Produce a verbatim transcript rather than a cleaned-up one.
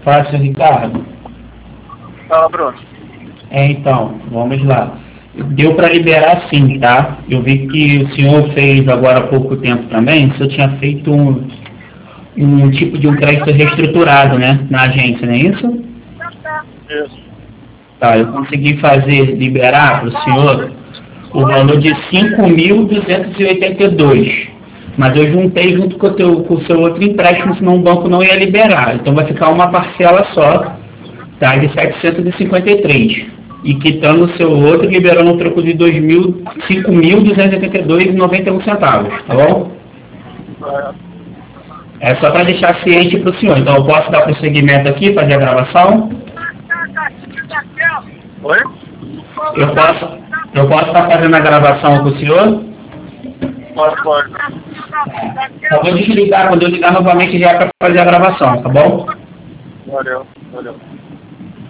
Fala, seu Ricardo. Fala, Bruno. É, então, vamos lá. Deu para liberar sim, tá? Eu vi que o senhor fez agora há pouco tempo também, o senhor tinha feito um, um tipo de um crédito reestruturado, né? Na agência, não é isso? Isso. Tá, eu consegui fazer, liberar para o senhor o valor de cinco mil duzentos e oitenta e dois. Mas eu juntei junto com o, teu, com o seu outro empréstimo, senão o banco não ia liberar. Então vai ficar uma parcela só, tá? De setecentos e cinquenta e três. E quitando o seu outro, liberando um troco de cinco mil duzentos e oitenta e dois reais e noventa e um centavos, tá bom? É só para deixar ciente para o senhor. Então eu posso dar prosseguimento aqui, fazer a gravação? Oi? Eu posso, eu posso estar fazendo a gravação com o senhor? Pode, pode. Eu vou desligar, quando eu ligar novamente já é para fazer a gravação, tá bom? Valeu, valeu.